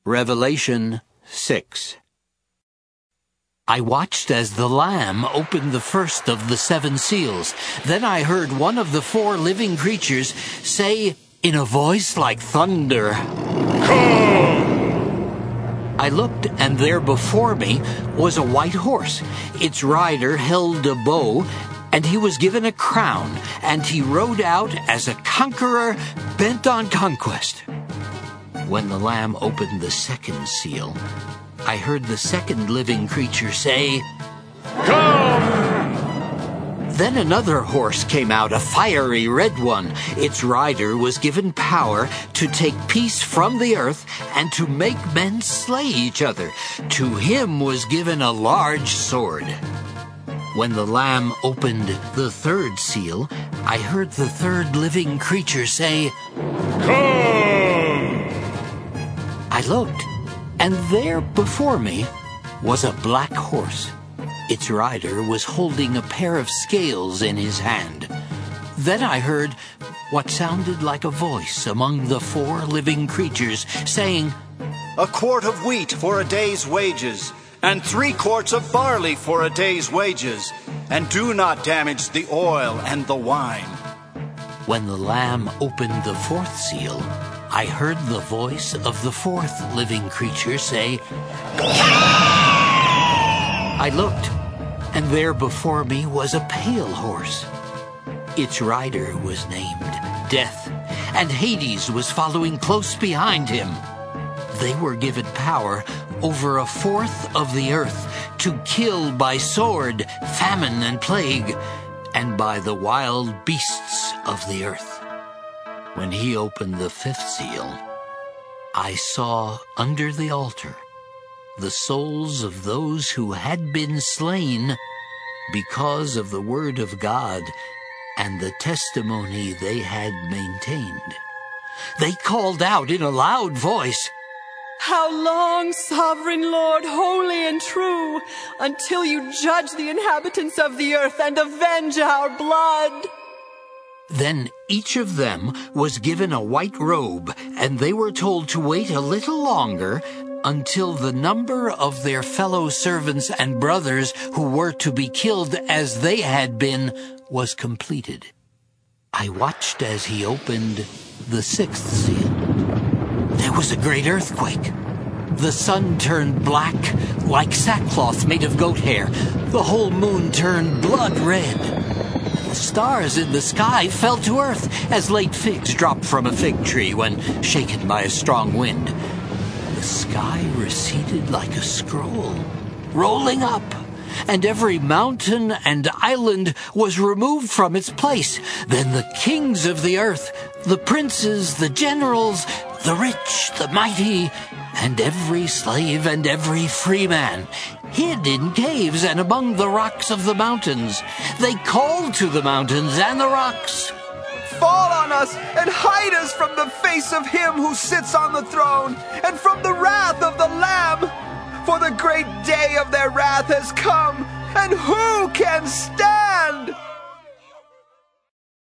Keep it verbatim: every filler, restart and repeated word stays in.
Revelation six. I watched as the Lamb opened the first of the seven seals. Then I heard one of the four living creatures say in a voice like thunder, "Come!" I looked, and there before me was a white horse. Its rider held a bow, and he was given a crown, and he rode out as a conqueror bent on conquest. When the Lamb opened the second seal, I heard the second living creature say, "Come!" Then another horse came out, a fiery red one. Its rider was given power to take peace from the earth and to make men slay each other. To him was given a large sword. When the Lamb opened the third seal, I heard the third living creature say, "Come!" I looked, and there before me was a black horse. Its rider was holding a pair of scales in his hand. Then I heard what sounded like a voice among the four living creatures saying, "A quart of wheat for a day's wages, and three quarts of barley for a day's wages, and do not damage the oil and the wine." When the Lamb opened the fourth seal, I heard the voice of the fourth living creature say, I looked, and there before me was a pale horse. Its rider was named Death, and Hades was following close behind him. They were given power over a fourth of the earth to kill by sword, famine, and plague, and by the wild beasts of the earth. When he opened the fifth seal, I saw under the altar the souls of those who had been slain because of the word of God and the testimony they had maintained. They called out in a loud voice, "How long, sovereign Lord, holy and true, until you judge the inhabitants of the earth and avenge our blood?" Then each of them was given a white robe, and they were told to wait a little longer until the number of their fellow servants and brothers who were to be killed as they had been was completed. I watched as he opened the sixth seal. There was a great earthquake. The sun turned black like sackcloth made of goat hair. The whole moon turned blood red. The stars in the sky fell to earth as late figs drop from a fig tree when shaken by a strong wind. The sky receded like a scroll, rolling up, and every mountain and island was removed from its place. Then the kings of the earth, the princes, the generals, the rich, the mighty, and every slave and every free man hid in caves and among the rocks of the mountains. They called to the mountains and the rocks, "Fall on us and hide us from the face of him who sits on the throne and from the wrath of the Lamb. For the great day of their wrath has come, and who can stand?"